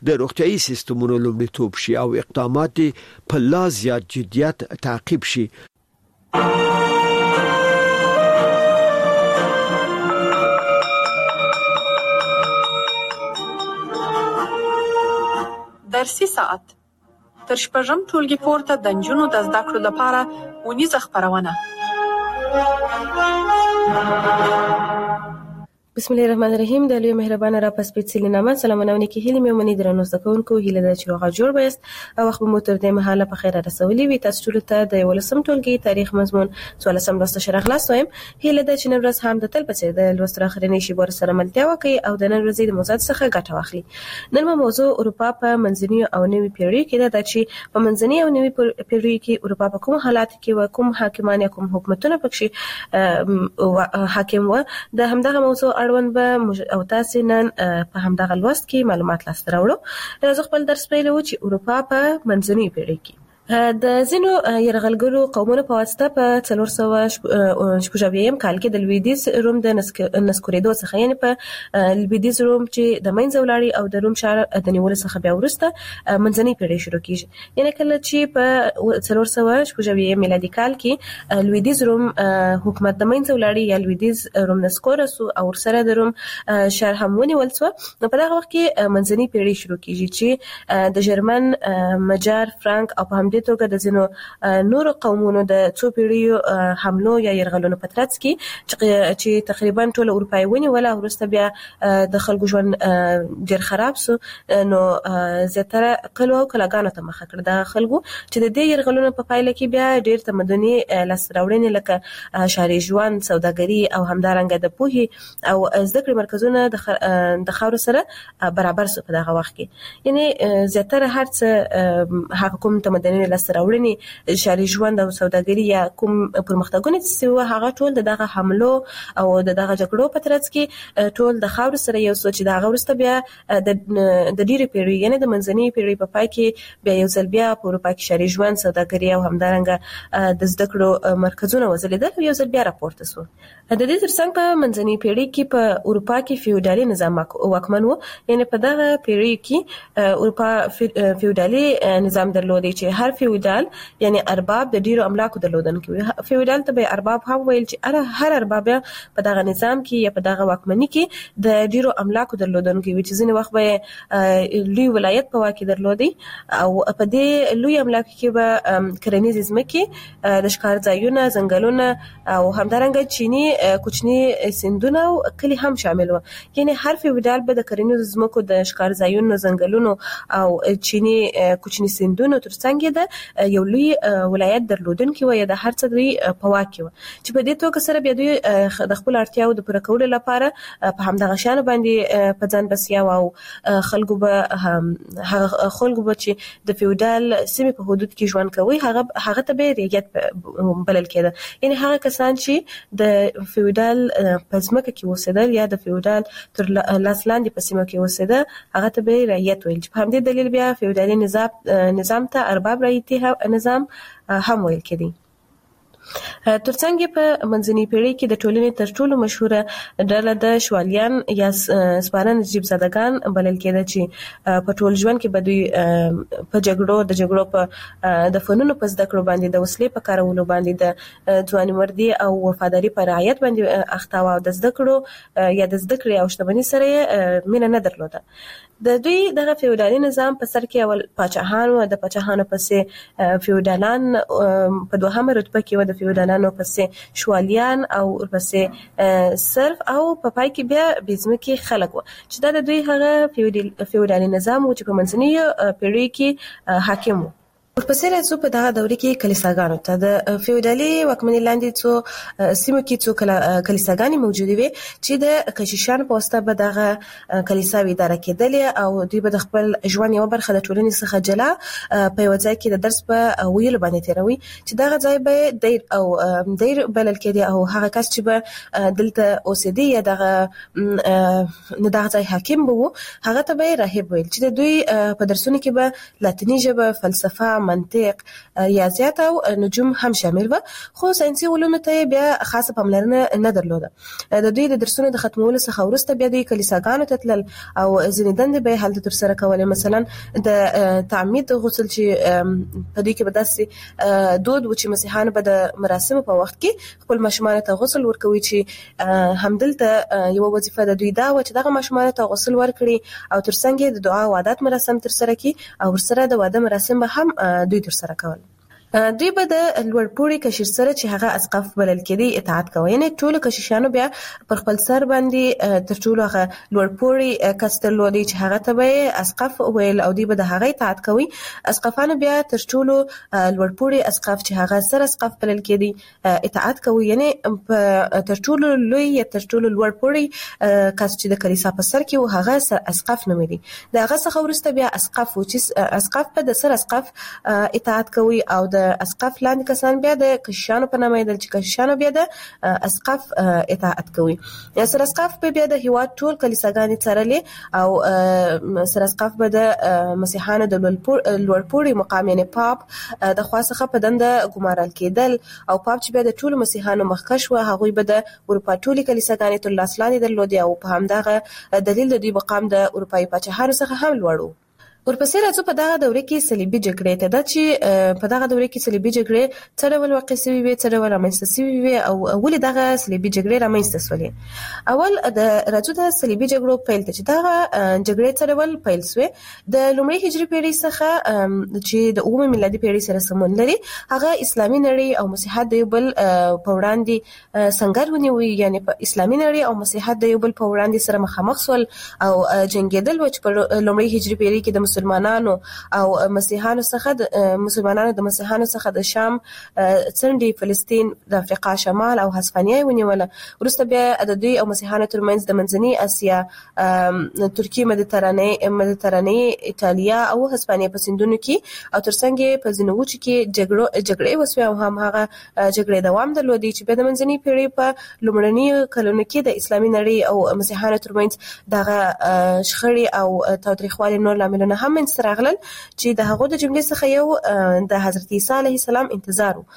د روغتيایي سیستمونو لومړیتوب شي او اقدامات په لا زیات جديت تعقیب شي. درسي ساعت تر شپږم ټولګي پورته د نجونو د زده کړو لپاره ونیزه خپرونه. بسم الله الرحمن الرحیم. د لوی مهربان را پس پیڅلی نامه سلامونه ونی کې هیله مې منی درنو زکونکو هیله د چروغه جوړ بیست او وخت مو تر دې مهاله په خیره رسولي وي. تاسو ټول ته د ولسم ټولګي تاریخ مضمون 14 لوست شرح خلاص وایم. هیله د چنن ورځ هم د تل په څیر د لوست اخرنی شی بور سره ملتیا وکي او د نن ورځې د موضوعات څخه ګټه واخلي. نن موضوع اروپا په منځنۍ او نوي پیړۍ کې ده چې په منځنۍ او نوي پیړۍ کې اروپا په کوم حالات کې و کوم حاکمان یا کوم حکومتونه پکې حاکم و. د همدغه موضوع اړوند به او تاسو نن په همدغه لوست کې معلومات لاسته راوړو. زه خپل درس پیلوم چې اروپا په منځنۍ پیړۍ کې د زینو يرغلګرو قومونو په واسطه په 400 کال کې د لویدیز روم د نسکورېدو څخه یعنی په لویدیز روم چې د منځ ولاړی او د روم شهر د نیول څخه بیا ورسته منځنۍ پیړۍ شروع کیږي. یعنی کله چې په 400 میلادي کال کې لویدیز روم حکومت د منځ ولاړی یا لویدیز روم نسکورسو او سره د روم شهر هم ونیول شو. په دغه وخت کې منځنۍ پیړۍ شروع کیږي چې د جرمن مجار فرانک او په همدې توګه د زینو نور قومونو د څو پیړیو حملو یا يرغلونو په ترڅ کې چې تقریبا ټول اروپای ونیول او وروسته بیا د خلکو ژوند ډیر خراب سو. نو زیاتره کلو او کلاګانو ته مخه کړ د خلکو چې د دې يرغلونو په پایله کې بیا ډیر تمدني لاسراوړنې لکه شهري ژوند سوداګري او همدارنګه د پوهې او زده کړې مرکزونه د خاور سره برابر سو په دغه وخت کې. یعنی زیاتره هر څه حکومت تمدني لاسراوړنې شهري ژوند او سوداګري یا کوم پرمختګونه چې هغه ټول دغه حملو او دغه جګړو په ترڅ کې ټول د خاور سره یو سوچ د هغه ورسته بیا د ډیری پیړۍ یعنی د منځنۍ پیړۍ په پای کې بیا یو ځل بیا په اروپا کې شهري ژوند سوداګري او همدارنګه د زده کړو مرکزونه وځلیدل او یو ځل بیا راپورته شو. د دې ترڅنګ په منځنۍ پیړۍ کې په اروپا کې فیوډالي نظام واکمن و. یعنی په دغه پیړۍ کې اروپا فیوډالي نظام درلودي چې هر فیوډال یعنی ارباب د ډیرو املاکو درلودونکي وي. فیوډال ته به ارباب هم ویل چې هر ارباب په دغه نظام کې یا په دغه واکمنۍ کې د ډیرو املاکو درلودونکي وي چې ځینې وخت به لوی ولایت په واکه درلودي او په دې لوی املاکو کې به کرنیز ځمکې د ښکار ځایونه ځنګلونه او همدارنګه چینی کوچني سیندونه او کلی هم شامل و. یعنی هر فیوډال به د کرنیز ځمکو د ښکار ځایونو ځنګلونو او چینی کوچني سیندونو ترڅنګ د یو لوی ولایت درلودونکي و یا د هر څه دوی په واک کې و چې په دې توګه سره بیا دوی د خپل اړتیاو د پوره کولو لپاره په همدغه شان باندې په ځان بسیا او خلکو به چې د فیوډال سیمې په حدود کې ژوند کوي هغه ته به ریاست بلل کېده. یعنی هغه کسان چې د فیوډال په ځمکه کې اوسېدل یا د فیوډال تر لاس لاندې په سیمه کې اوسېده هغه ته به ریاست ویل. په همدې دلیل بیا فیوډالي نظام ته ارباب رعیتي نظام هم ویل کېدی. ترڅنګ په منځنۍ پیړۍ کې د ټولنې تر ټولو مشهوره ډله د شوالیان یا سپاره نجیب زادگان بلل کېده چې په ټول ژوند کې به دوی په جګړو په د فنونو په زده کړو باندې د وسلې په کارولو باندې د ځواني مردي او وفاداری په رعایت باندې اخته و او د زده کړو یا د زده کړې او شتمنۍ سره مینه نه درلوده. د دوی دغه فیوډالي نظام په سر کې اول پاچاهان و. د پاچاهانو پسې فیوډالان په دوهمه رتبه کې و. د فیوډالانو پسې شوالیان او ورپسې صرف او په پای کې بیا بېځمکې خلک و چې دا د دوی هغه فیوډالي نظام و چې په منځنۍ پیړۍ کې حاکم و. ورپسې راځو په دغه دوره کې کلیساګانو ته. د فیوډالي واکمنۍ لاندې څو سیمو کې څو کلیساګانې موجودې وي چې د کشیشانو په واسطه به دغه کلیساوې اداره کېدلې او دوی به د خپل ژوند یوه برخه د ټولنې څخه جلا په یوه ځای کې د درس په ویلو باندې تېروي چې دغه ځای به دیر بلل کېدی او هغه کس چې به دلته اوسېدی یا دغه ځای حاکم به و هغه ته به راهب ویل چې د دوی په درسونو کې به لاتیني ژبه فلسفه منطق، ریاضیات او نجوم هم شامل و خو ساينسي علوم ته بیا خاصه پاملرنه نه درلوده. د دوی د درسونو د ختمولو څخه وروسته بیا د کلیساګانو ته تلل او ځینې دندې به هلته تر سره کولې. مثلا د تعمید غسل چې په دې کې به داسې دود و چې مسیحانو به د مراسمو په وخت کې خپل ماشومان ته غسل ورکوي، چې همدلته یو وظیفه د دوی دا و چې دغه ماشومان ته غسل ورکړي او ترڅنګ د دعا او عادت مراسم تر سره کړي او ورسره د واده مراسم به هم دوی تر سره کول. دوی به د لوړپوړي کشر سره چې هغه اسقف بلل کېدی اطاعت کوي، یعنی ټول کشیشانو بیا پر خپل سر باندې تر ټولو هغه لوړپوړي کس درلودي چې هغه ته به اسقف ویل او دوی به د هغه اطاعت کوي. اسقفانو بیا تر ټولو لوړپوړي اسقف چې هغه سر اسقف بلل کېدی اطاعت کوي، یعنی تر ټولو لوی یا تر ټولو لوړپوړي کس چې د کلیسا په سر کې و هغه سر اسقف نومېدي. د هغه څخه وروسته بیا اسقف و چې اسقف په د سر اسقف اطاعت کوي او د اسقف لاندې کسان بیا د کشیشانو په نامه یادل چې کشیشانو بیا د اسقف اطاعت کوي. سر اسقف په بیا د هیواد ټول کلیساګانې څارلې او سر اسقف به د مسیحانو د لوړپوړي مقام یعنی پاپ د خاصه په دنده ګمارل کېدل او پاپ چې بیا د ټول مسیحانو مخکښ و هغه به د اروپا ټول کلیساګانې تر لاس لاندې درلودي او په همدغه دلیل د دوی مقام د اروپایي پاچاهانو څخه هم لوړ و. ورپسې راځو په دغه دوره کې صلیبي جګړې ته، دا چې په دغه دوره کې صلیبي جګړې څه ډول واقع شوې وي، څه ډول رامنځته شوې وي او ولې دغه صلیبي جګړې رامنځته شولې. اول د راځو د صلیبي جګړو پیل ته چې دغه جګړې څه ډول پیل شوې. د لومړۍ هجري پیړۍ څخه چې د 9 میلادي پیړۍ سره سمون لري هغه اسلامي نړۍ او مسیحیت د یو بل په وړاندې سنگر ونیوي، یعنی په اسلامي نړۍ او مسیحیت د یو بل په وړاندې سره مخامخ شول او جنگیدل و چې په لومړۍ هجري پیړۍ کې د مسلمانانو او مسیحانو څخه د شام څنډې فلسطین د افریقا شمال او هسپانیا ونیوله. وروسته بیا د دوی او مسیحانو ترمنځ د منځنۍ اسیا ترکیه مدیترانې ایتالیا او هسپانیا په سیندونو کې او ترڅنګ په ځینو وچو کې جګړې وسوې او هم هغه جګړې دوام درلودي چې په منځنۍ پیړۍ په لومړنیو کلونو کې د اسلامي نړۍ او مسیحانو ترمنځ دغه شخړې او تاوتریخوالي نور لاملونه هم منځته راغلل چې د هغو د جملې څخه یو د حضرت عیسی علیه السلام انتظار و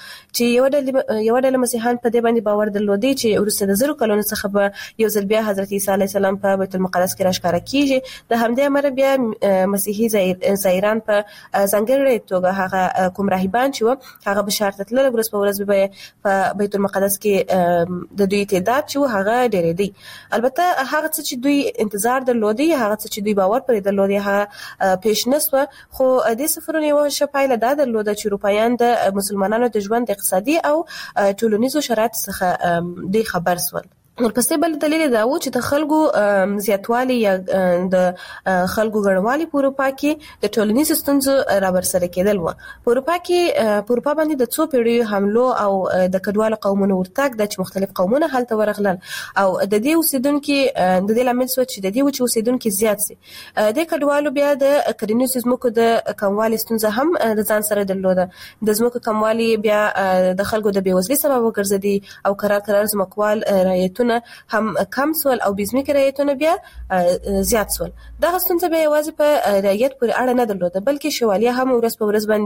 چې یو ډله مسیحیان په دې باندې باور درلودي چې وروسته د 1000 کلونو څخه به یو ځل بیا حضرت عیسی علیه السلام په بیت المقدس کې راښکاره کیږي. د همدې امر بیا مسیحي زایران په ځانګړې توګه هغه کوم راهبان چې هغه بشارت تلل ورځ په ورځ به په بیت المقدس کې د دوی تعداد چې هغه ډېرېدی. البته هغه څه چې دوی انتظار درلودي هغه څه چې دوی باور پرې درلودي هغه پیش نسوه، خو د سفرونو یو شپایله دا درلوده چې اروپایان د مسلمانانو د ژوند اقتصادي او ټولنیزو شرایطو څخه د خبر سول. ورپسې بل دلیل دا و چې د خلکو زیاتوالی یا د خلکو ګڼوالی په اروپا کې د ټولنیزو ستونزو رابرسېره کېدل و. په اروپا باندې د څو پیړیو حملو او د کډوالو قومونو ورتګ د مختلف قومونه هلته ورغلل او د دې اوسیدونکو د دې لامل شو چې د دې اوسیدونکو زیات سي. د کډوالو بیا د کرنیزو ځمکو د کموالي ستونزه هم د ځان سره درلوده. د ځمکو کموالي بیا د خلکو د بیوزلۍ سبب وګرځېدي او قرار ځمکوال رعیتونه هم کم سول او بزمي رعیتونه بیا زیات سول. دغه ستونزه به یوازې په رعیت پورې اړه نه درلوده بلکې شوالیه هم ورځ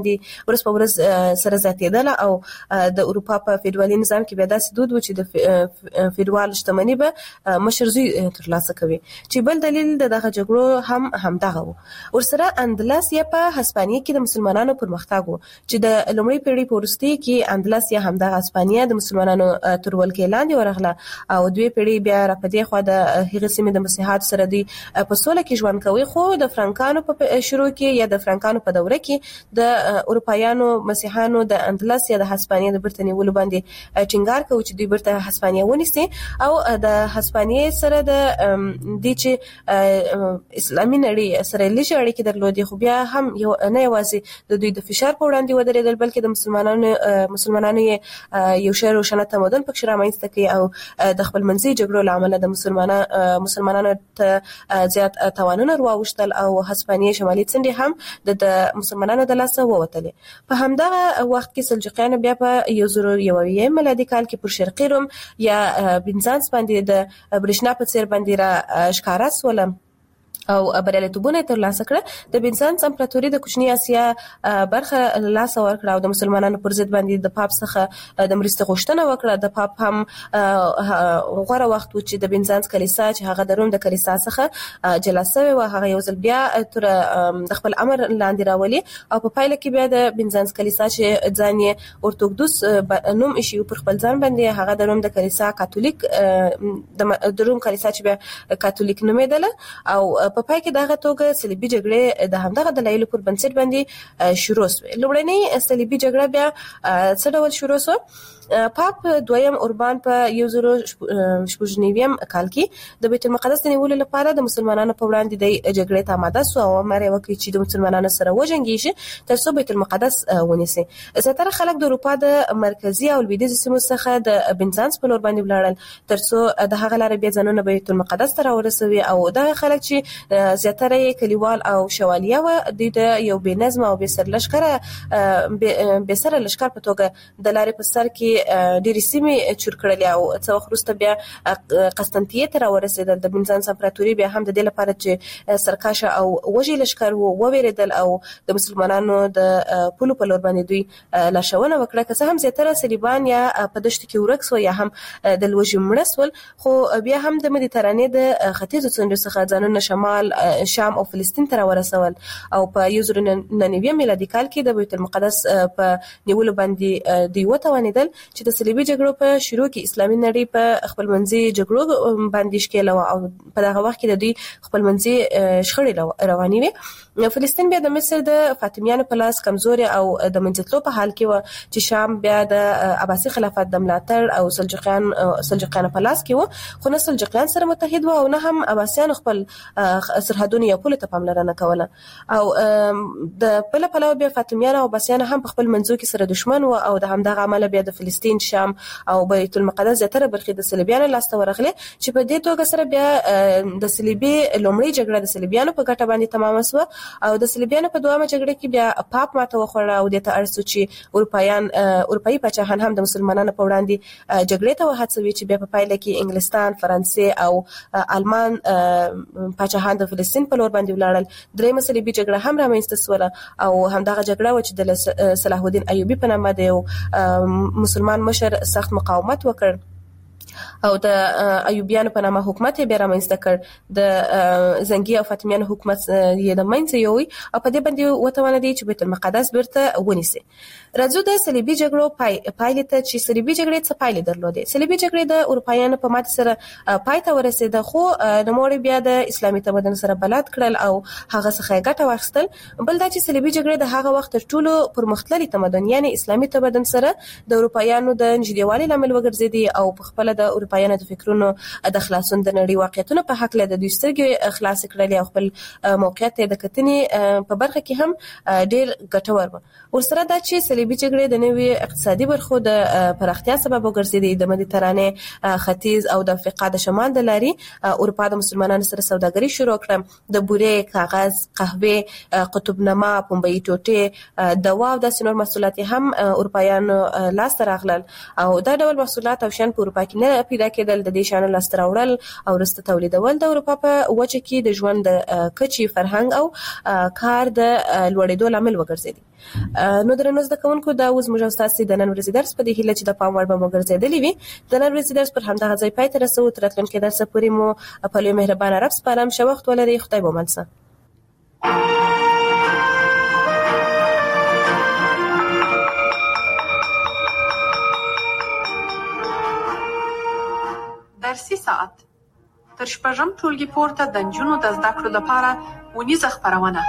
په ورځ سره زیاتېدله او د اروپا په فیډرالي نظام کې بیا داسې دود و چې د فیډرال شتمنۍ به مشر زوی ترلاسه کوي چې بل دلیل دغه جګړو همدغه و. ورسره اندلس یا په هسپانیا کې د مسلمانانو پرمختګ و چې د لومړۍ پیړۍ په وروستۍ کې اندلس یا همدغه هسپانیا د مسلمانانو تر ولکې لاندې ورغله او دوی پیړۍ بیا را پدې خو د هغې سیمې د مسیحیت سره دی په سوله کې ژوند کوي. خو د فرانکانو په شروع کې یا د فرانکانو په دوره کې د اروپایانو مسیحیانو د اندلس یا د هسپانیا د برتنی ولو باندې ټینګار کوي چې دوی برته هسپانیا ونیسي او د هسپانیا سره د دې چې اسلامي نړۍ سره لږ اړیکې درلودي، خو بیا هم یو نه یوازې د دوی د فشار په وړاندې ودرېدل بلکې د مسلمانانو یو شی روښانه تمدن پکې رامنځته کوي او د خپل منځي جګړو لامل د مسلمانانو ته زیات توانونه واوښتل او هسپانیا شمالي څنډې هم د مسلمانانو د لاسه ووتلې. په همدغه وخت کې سلجوقیانو بیا په 1001 میلادي کال کې پر شرقي روم یا بنزانس باندې د برېښنا په څیر باندې را ښکاره سول او بریالیتوبونه ترلاسه کړه د بنزانس امپراتوري د کوچنی اسیا برخه لاس ورکړه او د مسلمانانو پر ضد باندې د پاپ څخه د مرستې غوښتنه وکړه. د پاپ هم غوړه وخت و چې د بنزانس کلیسا چې هغه د روم د کلیسا څخه جلا شوی و هغه یو ځل بیا تر د خپل امر لاندې راولي او په پایله کې بیا د بنزانس کلیسا چې ځان یې اورتودوکس نوم ایشي پر خپل ځان باندې هغه د روم د کلیسا کاتولیک د روم کلیسا چې بیا کاتولیک نومېدله او په پای کې دغه توګه صلیبي جګړې د همدغه دلایلو پر بنسټ باندې شروع شوه. لومړنۍ صلیبي جګړه بیا څه ډول شروع شوه؟ پاپ دویم اوربان په 1099 کال کې د بیت المقدس د نیولو لپاره د مسلمانانو په وړاندې د جګړې ته آماده شو او امر یې وکړ چې د مسلمانانو سره وجنګیږي ترڅو بیت المقدس ونیسي. زیاتره خلک د اروپا د مرکزی او لویدیځ سیمو څخه د بنزانس په لور باندې ولاړل ترڅو د هغه لارې بیا ځانونه بیت المقدس ته راورسوي او دغه خلک چې زیاتره یې کلیوال او شوالیه و د یو بې نظم او بې سره لشکر په توګه د لارې په سر کې ډېری سیمې چور کړلې او څه وخت وروسته بیا قسطنطنیې ته راورسېدل. د بنزانس امپراتوري بیا هم د دې لپاره چې سرکشه او وږي لشکر وویریدل او د مسلمانانو د پولو په لور باندې دوی لارښوونه وکړه. که څه هم زیاتره صلیبان یا په دښتو کې ورک سول یا هم د لوږې مړه سول خو بیا هم د مدیترانې د ختیځو څنډو څخه ځانونه شمال شام او فلسطین ته راورسول او په 1999 میلادي کال کې د بیت المقدس په نیولو باندې دوی وتوانېدل چې د صلیبي جګړو په شروع کې اسلامي نړۍ په خپلمنځي جګړو باندې ښکېله او په دغه وخت کې د دوی خپلمنځي شخړې روانې وې. فلسطین بیا د مصر د فاطمیانو په لاس کمزوري او د منځتلو په حال کې و چې شام بیا د عباسي خلافت د ملاتړ او سلجوقیانو په لاس کې و خو نه سلجوقیان سره متحد و او نه هم عباسیان خپل سرحدونه یا پوله ته پاملرنه کوله او د بل پلو بیا فاطمیان او عباسیان هم په خپل منځو کې سره دشمن و او د همدغه عمل بیا د فلسطین شام او بیت المقدس زیاتره برخې د صلیبیانو لاسته ورغلې چې په دې توګه سره بیا د صلیبي لومړی جګړه د صلیبیانو په ګټه باندې تمام شوه او د صلیبیانو په دوامه جګړه کې بیا پاپ ماته وخوړه او د ته ارسو چې اروپایي پاچاهان هم د مسلمانانو په وړاندې جګړې ته وهڅوي چې بیا په پایله کې انګلستان، فرانسې او آلمان پاچاهان د فلسطین په لور باندې ولاړل. درېمه صلیبي جګړه هم رامنځته شوه او همدغه جګړه و چې د صلاح الدین ایوبي په نامه د یو مسلمان مشر سخت مقاومت وکړ او د ایوبیانو په نامه حکومت یې بیا رامنځته کړ. د زنګي او فاطمیانو حکومت یې د منځه یووړ او په دې باندې وتوانېد چې بیت المقدس بیرته ونیسي. راځو د صلیبي جګړو پایلې ته چې صلیبي جګړې څه پایلې درلودې. صلیبي جګړې د اروپایانو په ماتې سره پای ته ورسېده خو نوموړي بیا د اسلامي تمدن سره بلد کړل او هغه څخه ګټه واخیستل. بل دا چې صلیبي جګړې د هغه وخت تر ټولو پرمختللي تمدن یعنی اسلامي تمدن سره د اروپایانو د نږدېوالي لامل وګرځېدې او په خپل د اروپایانو د فکرونو د خلاصون د نړۍ واقعیتونو په حق له د دوی سترګې خلاص کړل او خپل موقعیت د کتنې په برخه کې هم ډېر ګټور و. ورسره دا چې صلیبي جګړې د نوي اقتصادي برخو د پراختیا سبب وګرځېدې. د مدیترانې ختیځ او د افریقا د شمال د لارې اروپا د مسلمانانو سره سوداګري شروع کړه. د بورې، کاغذ، قهوه، قطبنما، پنبه‌يي ټوټې، دوا او داسې نور محصولات هم اروپایانو لاس ته راغلل او دا ډول محصولات او شیان په اروپا کې نه پیدا کېدل. د دې شیانو لاسته راوړل او وروسته تولیدول د اروپا په وچه کې د ژوند د کچې، فرهنګ او کار د لوړېدو لامل وګرځېدي. نو درنو زده کوونکو دا اوس موږ تاسو د نن ورځې درس په دې هیله چې د پام وړ به مو ګرځېدلی وي. د نن ورځې درس پر همدغه ځای پای ته رسوو. تر راتلونکي درس پورې مو په لوی مهربانه رب سپارم. ښه وخت ولرئ. خدای به مل شه. درسي ساعت تر شپږم ټولګي پورته د نجونو د زده کړو لپاره ونیزه خپرونه.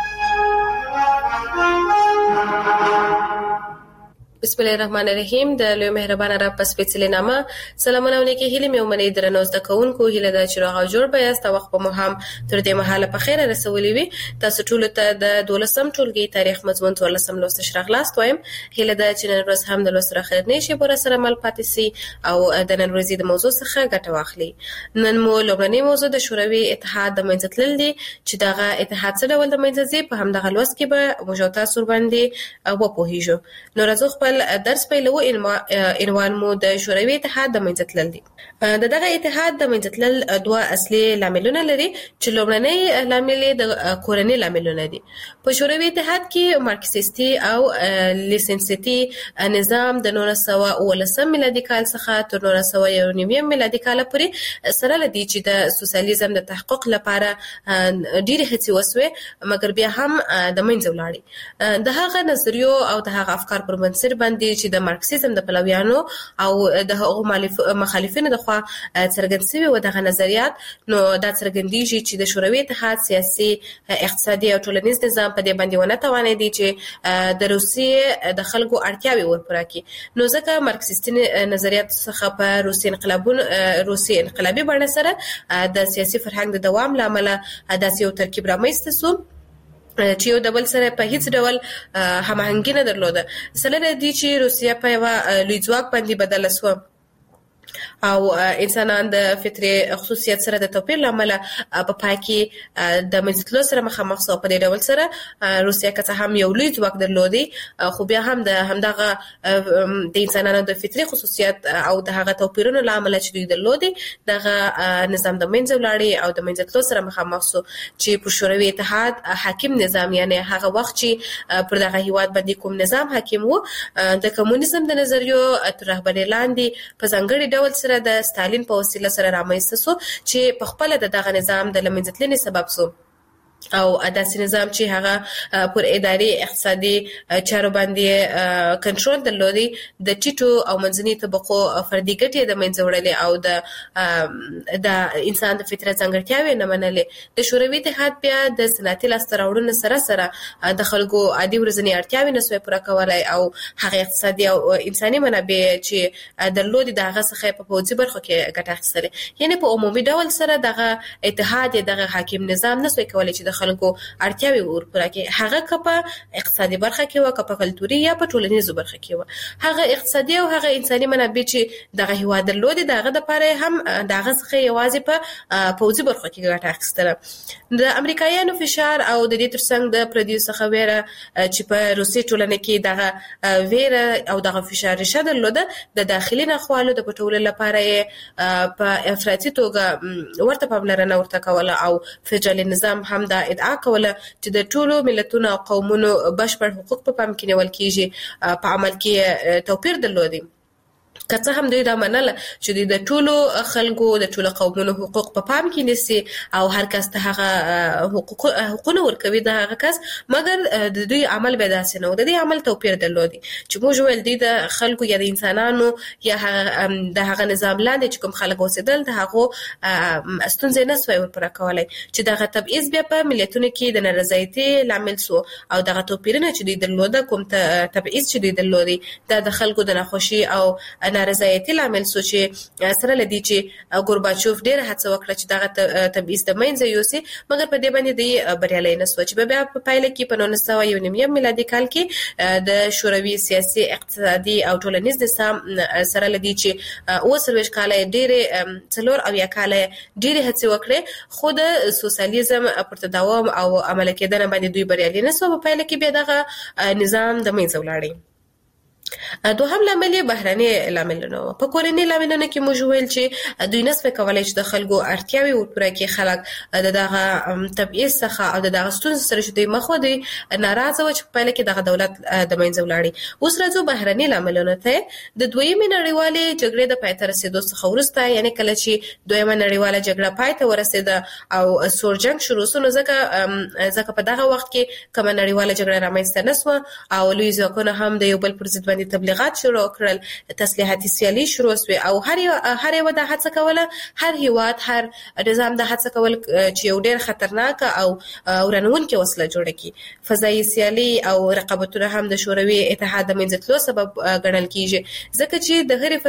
بسم الله الرحمن الرحیم. د لوی مهربان رب په سپېڅلې نامه سلامونه او نیکې هیلې مې ومنئ. درنو زده کوونکو، هیله ده چې روغ او جوړ به یاست او وخت به مو هم تر دې مهاله په خیره رسولی وي. تاسو ټولو ته د 12م ټولګي تاریخ مضمون 14م لوست راغلاست وایم. هیله ده چې نن ورځ هم د لوست راخرنې شي بور سره مل پاتې سي او د نن ورځې د موضوع څخه ګټه واخلي. نن مو لومړنی موضوع د شوروي اتحاد د منځ تلل دي چې دغه اتحاد څه ډول د منځ ځي په همدغه لوست کې به موږ تاسو باندې وپوهیږو. نو راځو ډول درس پیلو عنوان مو د شوروي اتحاد د منځ تلل دي. دغه اتحاد د منځ تلل دوه اصلي لاملونه لري چې لومړنی لامل د کورنۍ لاملونه دي. په شوروي اتحاد کې مارکسیستي او لیسنسیتي نظام د 1919 میلادي کال څخه تر 1991 میلادي کال پورې سره لدی چې د سوسیالیزم د تحقق لپاره ډېر هڅې وسوې مګر بیا هم د منځ ولاړې. د هغه نظریو او د هغه افکار پر بنسټ باندې چې د مارکسیزم د پلویانو او د هغو مخالفینو د څرګند شوی و دغه نظریات، نو دا څرګندېږي چې د شوروي اتحاد سیاسي اقتصادي او ټولنیز نظام په دې باندې ونه توانېدی چې د روسیې د خلکو اړتیاوې ورپوره کړي. نو ځکه مارکسیستي نظریات څخه په روسي انقلابي بڼه سره د سیاسي فرهنګ د دوام لامل داسې یو ترکیب رامنځته شو چې یو د بل سره په هیڅ ډول هماهنګي نه درلوده. سره دي چې روسیه په یوه لوی ځواک باندې بدله شوه او انسانان د فطري خصوصیت سره د توپیر لامل په پای کې د منځتلو سره مخامخ شو. په دې ډول سره روسیه که څه هم یو لوی ځواک درلودي خو بیا هم د همدغه د انسانانو د فطري خصوصیت او د هغه توپیرونو لامل چې دوی درلودي دغه نظام د منځ ولاړې او د منځتلو سره مخامخ شو چې په شوروي اتحاد حاکم نظام، یعنی هغه وخت چې پر دغه هیواد باندې کوم نظام حاکم وو د کمونیزم د نظریو تر رهبرۍ لاندې په ځانګړي ډول سره د ستالین په وسیله سره رامنځته شو چې په خپل دغه نظام د لمنځتلنې سبب شو او داسې نظام چې هغه پر اداري اقتصادي چارو باندې کنټرول درلودي د ټیټو او منځني طبقو فردي ګټې د منځه وړلې او د انسان د فطرت ځانګړتیاوې نه منلې. د شوروي اتحاد بیا د صنعتي لاسته راوړنو سره د خلکو عادي ورځنۍ اړتیاوې نسوای پوره کولی او هغه اقتصادي او انساني منابع چې درلودي د هغه څخه په پوځي برخو کې ګټه اخیستلې. یعنې په عمومي ډول سره دغه اتحاد دغه حاکم نظام نسوای کولی چې د خلکو اړتیاوې ورپوره کړي. هغه که په اقتصادي برخه کې و که په کلتوري یا په ټولنیزو برخه کې و، هغه اقتصادي او هغه انساني منابع چې دغه هیواد درلودي دغه دپاره هم دغه څخه یوازې په پوځي برخو کې ګټه اخیستله. د امریکایانو فشار او د دې ترڅنګ د پردیو څخه ویره چې په روسي ټولنه کې دغه ویره او دغه فشار ریشه درلوده د داخلي ناخوالو د پټولو لپاره یې په افراطي توګه ورته پاملرنه ورته کوله او فدرالي نظام هم دا ادعا کوله چې د ټولو ملتونو او قومونو بشپړ حقوق په پام کې نیول کیږي. په عمل کې توپیر درلودي که څه هم دوی دا منله چې دوی د ټولو خلکو د ټولو قومونو حقوق په پام کې نیسي او هر کس ته هغه حقونه ورکوي د هغه کس، مګر د دوی عمل به داسې نه و. د دې عمل توپیر درلودي چې موږ ویل دوی د خلکو یا د انسانانو یا د هغه نظام لاندې چې کوم خلک اوسېدل د هغو ستونزې نه سوای ورپوره کولی چې دغه تبعیض بیا په ملتونو کې د نارضایتي لامل شو او دغه توپیرونه چې دوی درلوده کوم تبعیض چې دوی درلودي دا د خلکو د ناخوشي او نارضایتي لامل شو چې سره لدی چې ګورباچوف ډېر هڅه وکړه چې دغه تبعیض د منځه یوسي، مګر په دې باندې دی بریالی نه شو چې بیا په پایله کې په 1991 میلادي کال کې د شوروي سیاسي اقتصادي او ټولنیز نظام سره لدی چې 30 کاله ډېرې 4 کاله ډېرې هڅې وکړې خو د سوسیالیزم پر تداوم او عمل کېدنه باندې دوی بریالي نه شو. په پایله کې بیا دغه نظام د منځه ولاړی. دوهم لامل بهرني لاملونه و. په کورنۍ لاملونو کې موږ ویل چې دوی نسوای کولی چې د خلکو اړتیاوې ورپوره کړي. خلک د دغه تبعیض څخه او د دغه ستونزو سره چې دوی مخ و دوی ناراضه و چې په پایله کې دغه دولت د منځه ولاړی. اوس راځو بهرني لاملونو ته. د دویمې نړیوالې جګړې د پای ته رسېدو څخه وروسته، یعنې کله چې دویمه نړیواله جګړه پای ته ورسېده او سور جنګ شروع شو، نو ځکه په دغه وخت کې کومه نړیواله جګړه رامنځته نه شوه او لوی ځواکونه هم د یو بل پر ضد تبلیغات شروع کړل، تسلیحاتي سیالي شروع شوه او هر یو د هڅه کوله، هر هیواد هر نظام د هڅه کول چې یو ډېر خطرناک او ورانوونکې وسله جوړه کړي. فضایي سیالي او رقابتونه هم د شوروي اتحاد د منځه تلو سبب ګڼل کیږي ځکه چې د هرې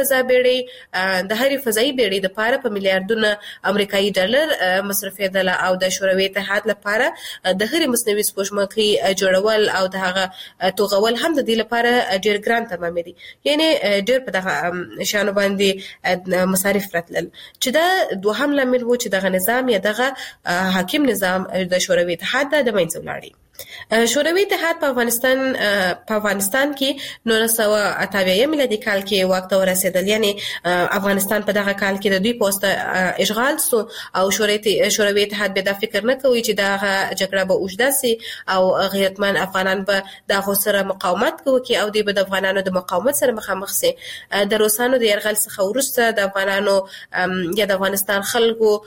فضایي بیړۍ لپاره په میلیارډونه امریکایي ډالر مصرفېدله او د شوروي اتحاد لپاره د هرې مصنوعي سپوږمکۍ جوړول او د هغه توغول هم د دې لپاره ډېر ګران تمام دي. یعنی ډېر په دغه شانو باندې مصارف راتلل چې دا دوهم لامل و چې دغه نظام یا دغه حاکم نظام د شوروي اتحاد د منځه ولاړی. شوروي اتحاد په افغانستان کې 1988 میلادي کال کې واک ته ورسېدل. یعنی افغانستان په دغه کال کې د دوی پوسټ اشغال سو او شوروي اتحاد به دا فکر نه کوي چې دغه جګړه به اوږده سي او غیرتمن افغانان به دغه سره مقاومت کوي او دوی به د افغانانو د مقاومت سره مخامخ سي. د روسانو د يرغل څخه وروسته د افغانانو یا د افغانستان خلکو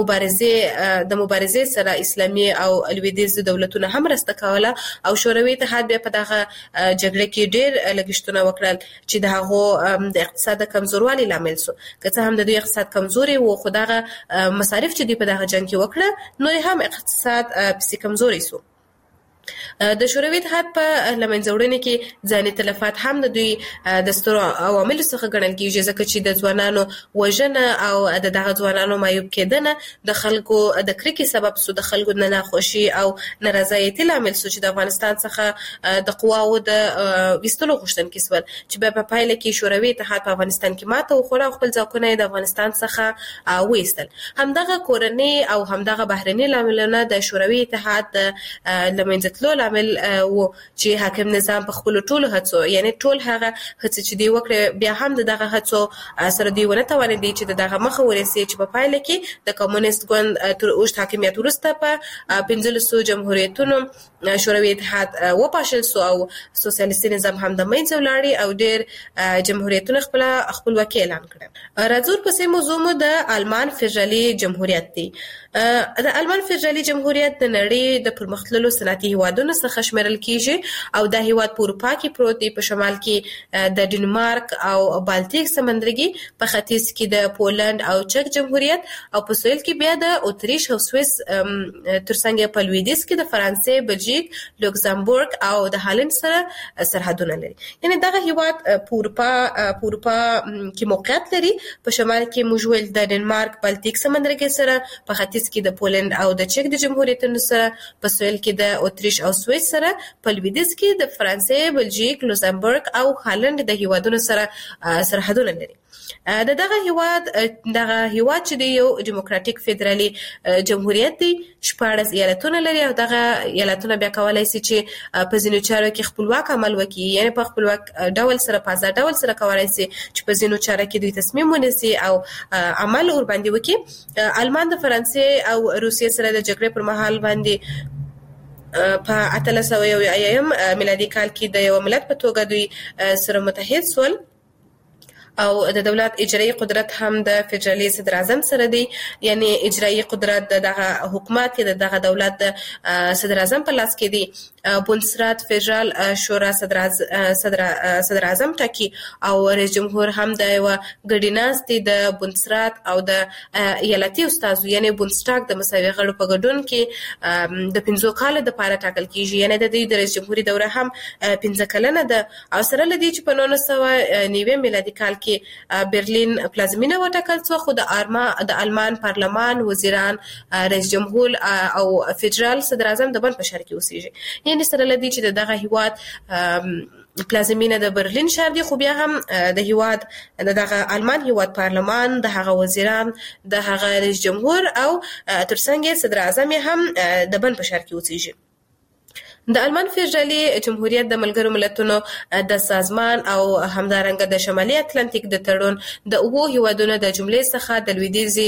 مبارزې سره اسلامي او لویدیځ دولتونه هم مرسته کوله او شوروي اتحاد بیا په دغه جګړه کې ډېر لګښتونه وکړل چې د هغه د اقتصاد کمزوروالی لامل شو. که څه هم د دوی اقتصاد کمزوري و خو دغه مصارف چې دوی په دغه جنگ کې وکړه نو هم اقتصاد پسې کمزوري شو. د شوروي اتحاد په لمنځوړنې کې ځاني تلفات هم د دوی د سترو عواملو څخه ګڼل کېږي ځکه چې د ځوانانو وژنه او دغه ځوانانو معیوب کېدنه د خلکو د کرکې سبب شو، د خلکو د ناخوشي او نارضایتي لامل شو چې د افغانستان څخه د قواو د ویستلو غوښتونکي شول چې په پایله کې شوروي اتحاد په افغانستان کې ماته وخوړه او خپل ځواکونه د افغانستان څخه وایستل. همدغه کورنۍ او همدغه بهرني لاملونه د شوروي اتحاد د لمنځه لامل و چې حاکم نظام په خپل ټولو هڅو یعنی ټول هغه هڅې چې دی وکړي بیا هم دغه هڅو سره دی ونه توانېدي چې دغه مخه ورسي چې په پایله کې د کمونیست ګوند تر اوږد حاکمیت وروسته په 15 جمهوریتونو شوروي اتحاد وپاشل سو او سوسیالیستي نظام هم د منځه ولاړی او ډېر جمهوریتونه خپلواکي اعلان کړه. راځو پسې موضوع مو د آلمان فدرالي جمهوریت دی. د آلمان فدرالي جمهوریت د نړۍ د پرمختللو صنعتي هیوادونو څخه شمیرل کیږي او د هیواد په اروپا کې پروت دی. په شمال کې د ډنمارک او بالټیک سمندرګي، په ختیځ کې د پولند او چک جمهوریت او په سویل کې بیا د اتریش او سویس ترڅنګ په لویدیځ کې د فرانسې، بلژیک، لوکزامبورګ او د هالند سره سرحدونه لري. یعنی دغه هیواد په اروپا کې موقعیت لري. په شمال کې موږ ویل د ډنمارک بالټیک سمندرګي سره، په ختیځ کې د پولند او د چک د جمهوریتونو سره، په سویل کې د اتریش او سویس سره، په لویدیځ کې د فرانسې، بلژیک، لوکزامبورګ او هالند د هیوادونو سره سرحدونه لري. دغه هیواد چې د یو دیموکراتیک فدرالي جمهوریت دی 14 ایالتونه لري او دغه ایالتونه بیا کولای شي چې په ځینو چارو کې خپلواک عمل وکړي، یعنی په خپلواک ډول سره په آزاد ډول سره کولای شي چې په ځینو چارو کې دوی تصمیم ونیسي او عمل ور باندې وکړي. آلمان د فرانسې او روسیې سره د جګړې پر مهال باندې په 1801 میلادي کال کې د یو ملت په توګه دوی سره متحد شول او د دولت اجرایی قدرت هم د فدرالي صدر اعظم سره دی. یعنی اجرایی قدرت دغه حکومت کې دغه دولت د صدر اعظم په لاس کې دی. بوندسرات فدرال شورا صدر اعظم ټاکي او رئیس جمهور هم د یو ګډیناستي د بوندسرات او د ایالتي استازو یعنی بوندستاګ د مساوي غړو په ګډون کې د 15 کال د پاره ټاکل کیږي. یعنی د دې د رئیس جمهوریت دوره هم 15 کلنه ده او سره لدی چې په 1990 میلادي کال کې برلین پلازمینه وټاکل شو خو د آلمان پارلمان، وزیران، رئیس جمهور او فدرال صدر اعظم د بن په شهر کې اوسېږي. یعنی سره لدی چې دغه هیواد پلازمینه د برلین شهر دی خو بیا هم د هیواد دغه آلمان هیواد پارلمان، دغه وزیران، دغه رئیس جمهور او ترڅنګ صدر اعظم هم د بن په شهر کې اوسېږي. د آلمان فدرالي جمهوریت د ملګرو ملتونو د سازمان او همدارنګه د شمالي اتلانتیک د تړون د اوو هیوادونو د جملې څخه د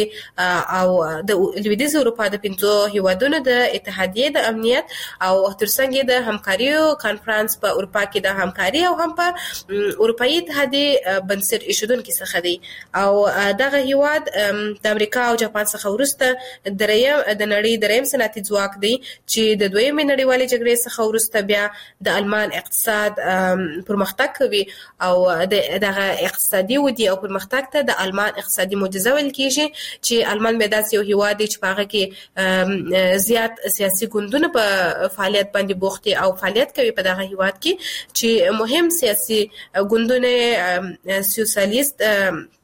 لویدیځ اروپا د 15 هیوادونو د اتحادیې د امنیت او ترڅنګ د همکاریو کانفرنس په اروپا کې د همکاري او هم په اروپאי اتحادیې بنسټ ایښودونکي څخه دی او دغه هیواد د امریکا او جاپان څخه وروسته د نړۍ دریم صنعتي ځواک دی چې د دویمې نړیوالې جګړې څخه وروسته بیا د آلمان اقتصاد پرمختګ کوي او دغه اقتصادي ودی او پرمختګ ته د آلمان اقتصادي معجزه ویل کیږي چې آلمان به داسې یو هیواد دی چې په هغه کې زیات سیاسي ګوندونه په فعالیت باندې بوخت او فعالیت کوي په دغه هیواد کې چې مهم سیاسي ګوندونه سوسیالیست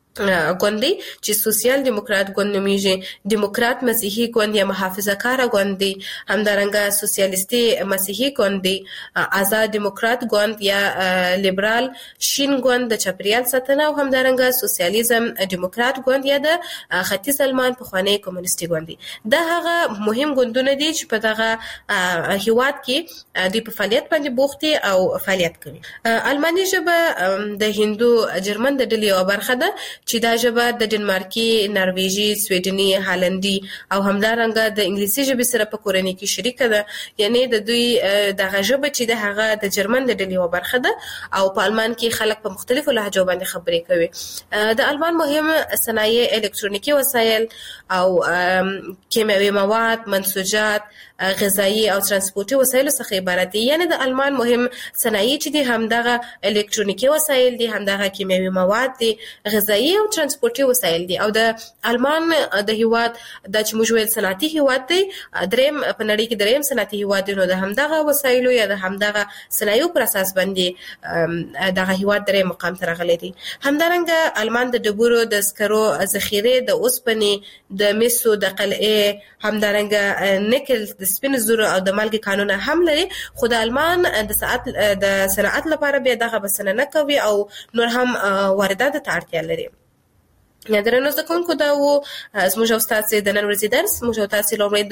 ګوند دی چې سوسیال دیموکرات ګوند نومیږي، دیموکرات مسیحي ګوند یا محافظه کار ګوند دی، همدارنګه سوسیالیستي مسیحي ګوند دی، آزاد دیموکرات ګوند یا لیبرال شین ګوند د چاپریال ساتنه، او همدارنګه سوسیالیزم دیموکرات ګوند یا د ختیځ آلمان پخوانی کمونیستي ګوند دی. دا هغه مهم ګوندونه دي چې په دغه هیواد کې د په فعالیت باندې بوخت دي او فعالیت کوي. الماني ژبه د هندو جرمن د ډلې یوه برخه ده چې دا ژبه د ډنمارکي، نرویجي، سویډني، هالندي او همدارنګه د انګلیسي ژبې سره په کورنۍ کې شریکه ده. یعنی د دوی دغه ژبه چې د هغه د جرمن د ډلې یوه برخه ده او په آلمان کې خلک په مختلفو لهجو باندې خبرې کوي. د آلمان مهم صنایع الکترونیکي وسایل او کیمیاوي مواد، منسوجات، غذایی او ترانسپورتي وسایلو څخه عبارت دي. یعنی د آلمان مهم صنایع چې دي همدغه الکترونیکي وسایل دي، همدغه کیمیاوي مواد دي، غذایی او ترانسپورتي وسایل دي. او د آلمان د هیواد د چې موږ ویل صنعتي هیواد دی، دریم په نړۍ کې دریم صنعتي هیواد دی، نو د همدغه وسایلو یا د همدغه صنایعو پر اساس باندې دغه هیواد دریم مقام ته راغلی دی. همدارنګه آلمان د ډبرو د سکرو ذخیره، د اوسپنې، د مسو، د قلعې، همدارنګه نکل، د سپینو زرو او د مالګې کانونه هم لري. خو د آلمان د صنعت لپاره بیا دغه بسنه نه کوي او نور هم واردات ته اړتیا لري. درنو زده کوونکو، دا و زموږ او ستاسې د نن ورځې درس. موږ او تاسې لومړی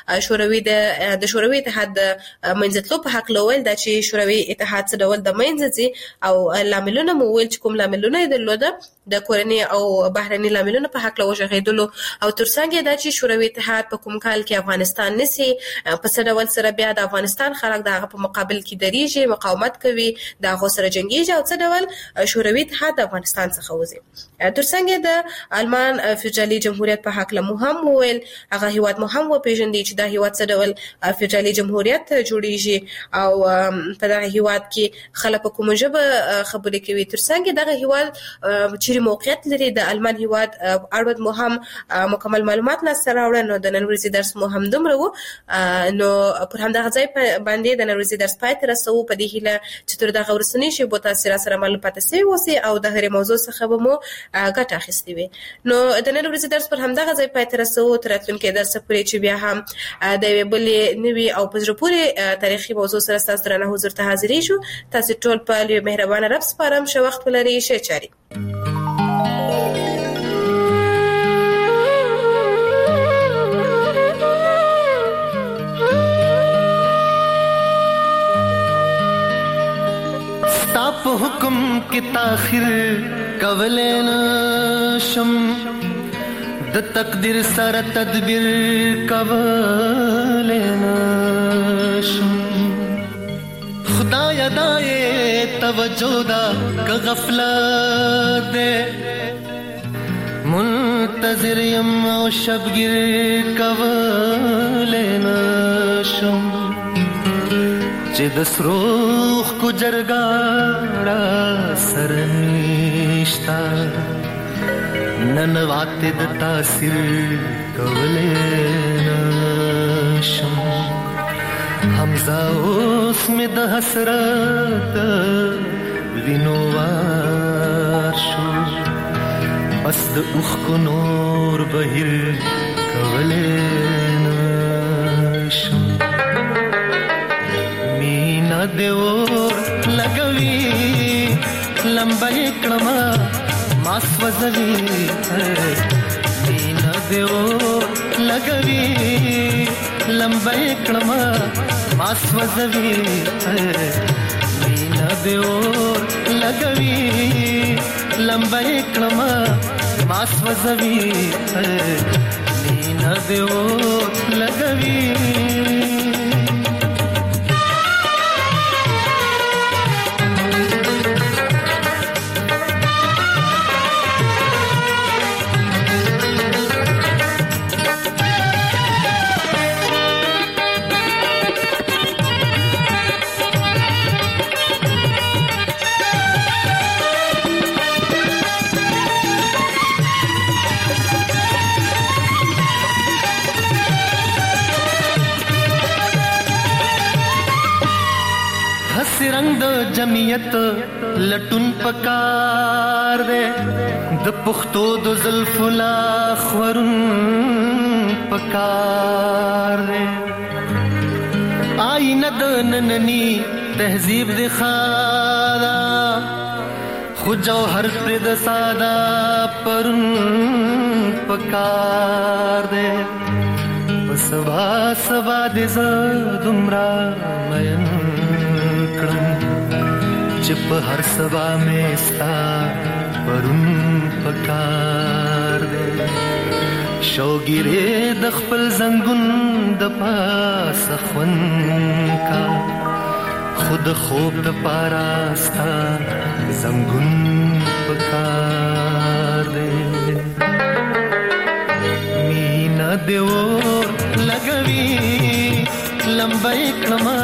د شوروي اتحاد د منځتلو په هکله وویل، دا چې شوروي اتحاد څه ډول د منځه ځي او لاملونه مو وویل چې کوم لاملونه یې درلوده، د کورني او بهرني لاملونه په هکله وغږېدلو، او ترڅنګ یې دا چې شوروي اتحاد په کوم کال کې افغانستان نیسي، په څه ډول سره بیا د افغانستان خلک د هغه په مقابل کې دریږي، مقاومت کوي، د هغو سره جنګېږي، او څه ډول شوروي اتحاد د افغانستان څخه وځي. ترڅنګ یې د آلمان فدرالي جمهوریت په هکله مو هم وویل، هغه هیواد مو هم وپېژندی چې دا هیواد څه ډول فدرالي جمهوریت جوړیږي او په دغه هیواد کې خلک په کومه ژبه خبرې کوي. ترڅنګ دغه هیواد چیرې موقعیت لري، د آلمان هیواد اړوند مو هم مکمل معلومات لاسته راوړل. نو د نن ورځې درس مو هم دومره و. نو پر همدغه ځای باندې د نن ورځې درس پای ته رسوو، په دې هیله چې تر دغه وروستنۍ شیبو تاسې راسره معلوم پاتې سوي اوسئ او د هرې موضوع څخه به مو ګټه اخیستې وي. نو د نن ورځې درس پر همدغه ځای پای ته رسوو، تر راتلونکي درس پورې چې بیا هم د یوې بلې نوي او په زړه پورې تاریخي موضوع سره ستاسو درنه حضور ته حاضرېږو. تاسې ټول په لوی مهربانه رب سپارم. ښه وخت ولرئ، ښې چارې. په حکم کې تاخير کولې نشم، د تقدیر سره تدبیر کولې نشم. خدای دای توجه دا که غفلت ده، منتظر یم او شبگیر کولې نشم. چې د سروخ کو جرګاړه سرنشتا، نن واته د تاثیر کولې نشم. حمزه اوس مې د حسرت وینوار شو، بس د اوښ کو نور بهیر کولې نشم. دیو لګوي لمبای کړما ماس وزوي، مینا دیو لګوي لمبای کړما ماس وزوي، مینا دیو لګوي لمبای کړما ماس وزوي، مینا دیو لګوي. हंस रंग द जमियत लटुन पकार दे द पुख्तो द जुल्फुला खवरुन पकार दे आईना द नननी तहजीब दिखादा खुद जौहर प्रिद सादा परुन पकार दे सबा सबा दे दुमरा मयन चिप हर सबा में स्ता परुन पकार दे शौगिरे दखपल जंगुन दपा सखवन का खुद खूब दपारास्ता जंगुन पकार दे मीना देवो लगवी लंबाई कमा